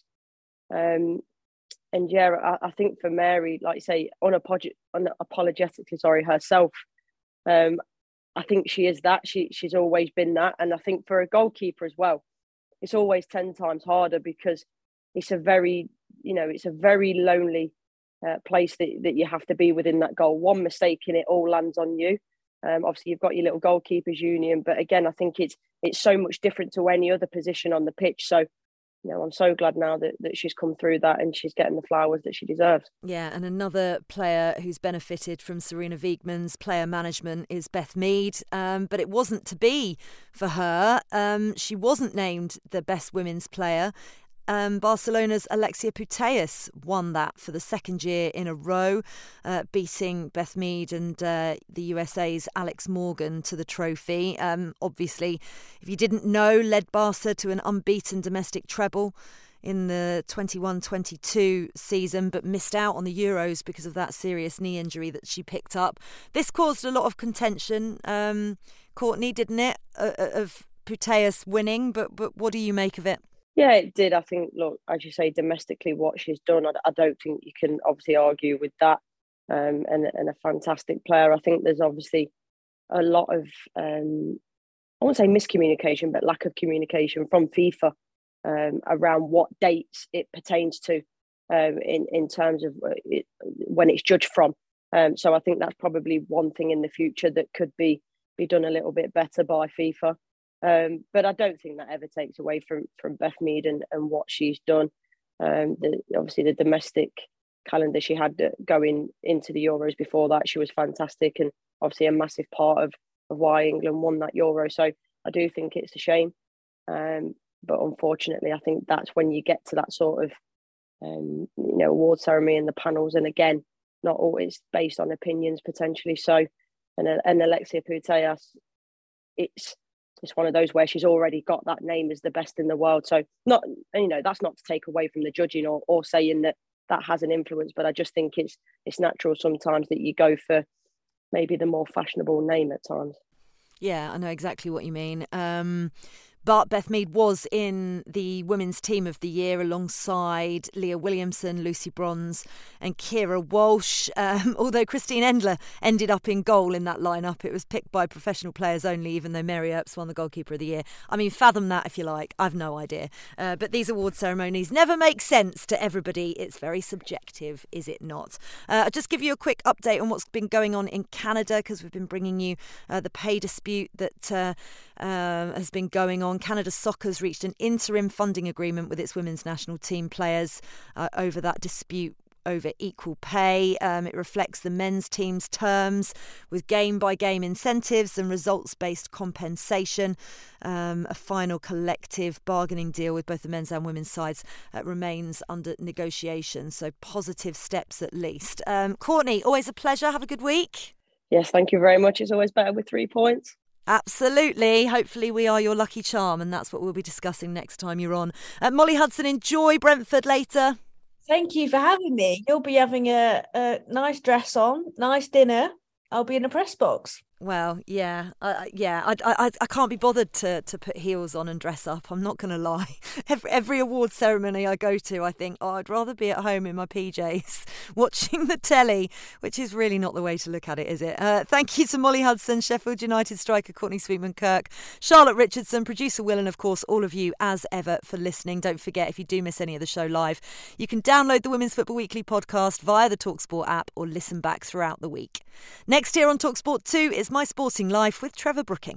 And yeah, I think for Mary, like you say, unapologetically, herself, I think she is that. She's always been that. And I think for a goalkeeper as well, it's always 10 times harder because it's a very lonely place that you have to be within that goal. One mistake in it all lands on you. Obviously, you've got your little goalkeepers union, but again, I think it's so much different to any other position on the pitch. So, I'm so glad now that she's come through that and she's getting the flowers that she deserves. Yeah, and another player who's benefited from Sarina Wiegman's player management is Beth Mead, but it wasn't to be for her. She wasn't named the best women's player. Barcelona's Alexia Putellas won that for the second year in a row, beating Beth Mead and the USA's Alex Morgan to the trophy. Obviously, if you didn't know, led Barca to an unbeaten domestic treble in the 21-22 season, but missed out on the Euros because of that serious knee injury that she picked up. This caused a lot of contention, Courtney, didn't it, of Putellas winning, but what do you make of it? Yeah, it did. I think, look, as you say, domestically, what she's done, I don't think you can obviously argue with that. And a fantastic player. I think there's obviously a lot of, I won't say miscommunication, but lack of communication from FIFA around what dates it pertains to in terms of when it's judged from. So I think that's probably one thing in the future that could be done a little bit better by FIFA. But I don't think that ever takes away from Beth Mead and what she's done. Obviously, the domestic calendar she had going into the Euros before that, she was fantastic, and obviously a massive part of why England won that Euro. So I do think it's a shame. But unfortunately, I think that's when you get to that sort of award ceremony and the panels, and again, not always based on opinions potentially. So, and Alexia Putellas, it's one of those where she's already got that name as the best in the world. So that's not to take away from the judging or saying that has an influence, but I just think it's natural sometimes that you go for maybe the more fashionable name at times. Yeah, I know exactly what you mean. But Beth Mead was in the Women's Team of the Year alongside Leah Williamson, Lucy Bronze and Keira Walsh. Although Christine Endler ended up in goal in that lineup, it was picked by professional players only, even though Mary Earps won the Goalkeeper of the Year. I mean, fathom that if you like. I've no idea. But these award ceremonies never make sense to everybody. It's very subjective, is it not? I'll just give you a quick update on what's been going on in Canada, because we've been bringing you the pay dispute that has been going on. Canada Soccer's reached an interim funding agreement with its women's national team players over that dispute over equal pay. It reflects the men's team's terms with game-by-game incentives and results-based compensation. A final collective bargaining deal with both the men's and women's sides remains under negotiation, so positive steps at least. Courtney, always a pleasure. Have a good week. Yes, thank you very much. It's always better with 3 points. Absolutely. Hopefully we are your lucky charm, and that's what we'll be discussing next time you're on. Molly Hudson, enjoy Brentford later. Thank you for having me. You'll be having a nice dress on, nice dinner. I'll be in a press box. Well, yeah. I can't be bothered to put heels on and dress up. I'm not going to lie. Every award ceremony I go to, I think, I'd rather be at home in my PJs watching the telly, which is really not the way to look at it, is it? Thank you to Molly Hudson, Sheffield United striker Courtney Sweetman-Kirk, Charlotte Richardson, producer Will, and of course all of you as ever for listening. Don't forget, if you do miss any of the show live, you can download the Women's Football Weekly podcast via the TalkSport app or listen back throughout the week. Next here on TalkSport 2 is My Sporting Life with Trevor Brooking.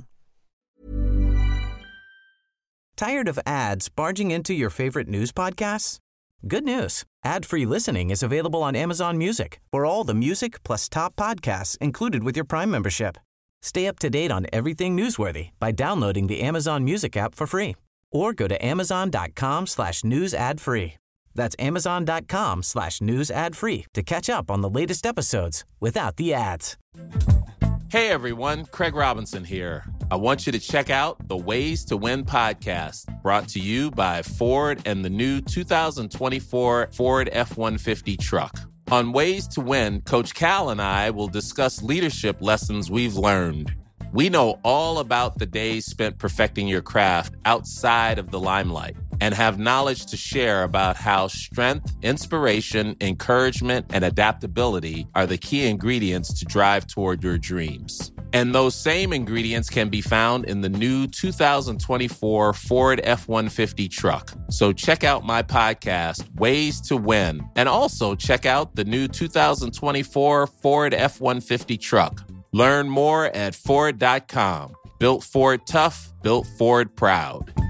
Tired of ads barging into your favorite news podcasts? Good news. Ad-free listening is available on Amazon Music for all the music plus top podcasts included with your Prime membership. Stay up to date on everything newsworthy by downloading the Amazon Music app for free or go to amazon.com/news ad free. That's amazon.com/news ad free to catch up on the latest episodes without the ads. Hey everyone, Craig Robinson here. I want you to check out the Ways to Win podcast, brought to you by Ford and the new 2024 Ford F-150 truck. On Ways to Win, Coach Cal and I will discuss leadership lessons we've learned. We know all about the days spent perfecting your craft outside of the limelight and have knowledge to share about how strength, inspiration, encouragement, and adaptability are the key ingredients to drive toward your dreams. And those same ingredients can be found in the new 2024 Ford F-150 truck. So check out my podcast, Ways to Win, and also check out the new 2024 Ford F-150 truck. Learn more at Ford.com. Built Ford tough, built Ford proud.